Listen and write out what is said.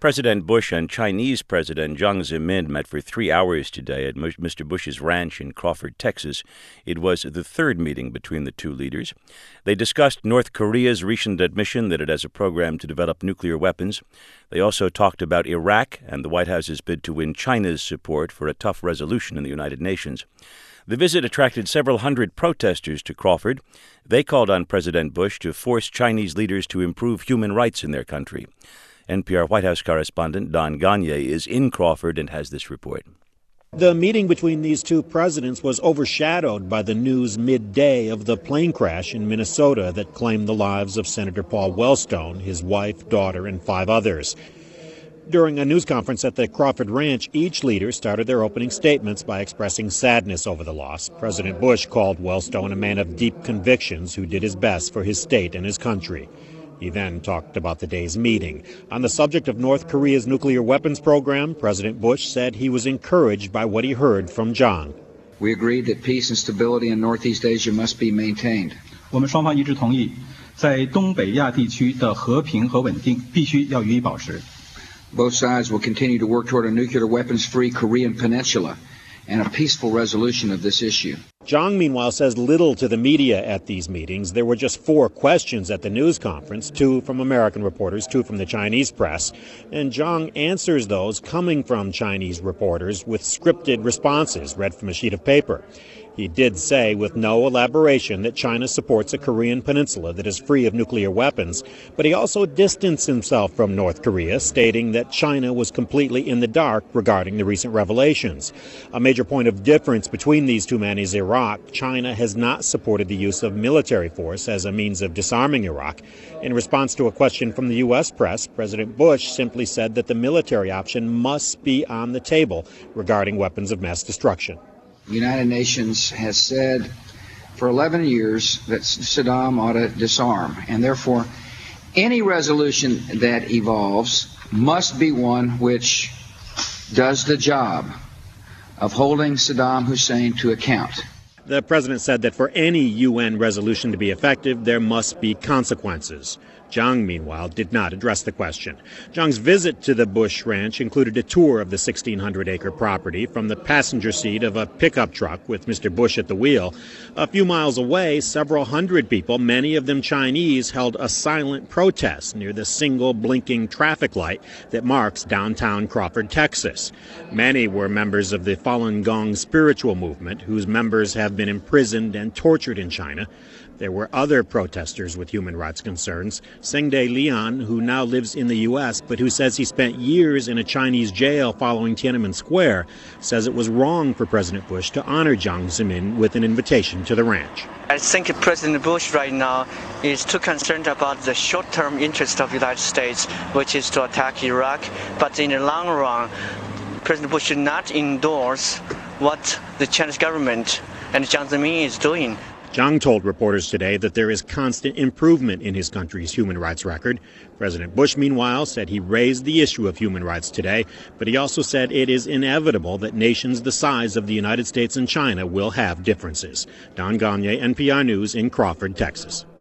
President Bush and Chinese President Jiang Zemin met for 3 hours today at Mr. Bush's ranch in Crawford, Texas. It was the third meeting between the two leaders. They discussed North Korea's recent admission that it has a program to develop nuclear weapons. They also talked about Iraq and the White House's bid to win China's support for a tough resolution in the United Nations. The visit attracted several hundred protesters to Crawford. They called on President Bush to force Chinese leaders to improve human rights in their country. NPR White House correspondent Don Gonyea is in Crawford and has this report. The meeting between these two presidents was overshadowed by the news midday of the plane crash in Minnesota that claimed the lives of Senator Paul Wellstone, his wife, daughter, and 5 others. During a news conference at the Crawford Ranch, each leader started their opening statements by expressing sadness over the loss. President Bush called Wellstone a man of deep convictions who did his best for his state and his country. He then talked about the day's meeting. On the subject of North Korea's nuclear weapons program, President Bush said he was encouraged by what he heard from Jiang. We agreed that peace and stability in Northeast Asia must be maintained. 我们双方一致同意，在东北亚地区的和平和稳定必须要予以保持。 Both sides will continue to work toward a nuclear weapons-free Korean peninsula and a peaceful resolution of this issue. Jiang, meanwhile, says little to the media at these meetings. There were just 4 questions at the news conference, 2 from American reporters, 2 from the Chinese press. And Jiang answers those coming from Chinese reporters with scripted responses read from a sheet of paper. He did say with no elaboration that China supports a Korean peninsula that is free of nuclear weapons, but he also distanced himself from North Korea, stating that China was completely in the dark regarding the recent revelations. A major point of difference between these two men is Iraq. China has not supported the use of military force as a means of disarming Iraq. In response to a question from the U.S. press, President Bush simply said that the military option must be on the table regarding weapons of mass destruction. The United Nations has said for 11 years that Saddam ought to disarm, and therefore any resolution that evolves must be one which does the job of holding Saddam Hussein to account. The president said that for any UN resolution to be effective, there must be consequences. Jiang, meanwhile, did not address the question. Jiang's visit to the Bush Ranch included a tour of the 1,600-acre property from the passenger seat of a pickup truck with Mr. Bush at the wheel. A few miles away, several hundred people, many of them Chinese, held a silent protest near the single blinking traffic light that marks downtown Crawford, Texas. Many were members of the Falun Gong spiritual movement, whose members have been imprisoned and tortured in China. There were other protesters with human rights concerns. Sengde Lian, who now lives in the U.S., but who says he spent years in a Chinese jail following Tiananmen Square, says it was wrong for President Bush to honor Jiang Zemin with an invitation to the ranch. I think President Bush right now is too concerned about the short-term interest of the United States, which is to attack Iraq. But in the long run, President Bush should not endorse what the Chinese government and Jiang Zemin is doing. Jiang told reporters today that there is constant improvement in his country's human rights record. President Bush, meanwhile, said he raised the issue of human rights today, but he also said it is inevitable that nations the size of the United States and China will have differences. Don Gonyea, NPR News in Crawford, Texas.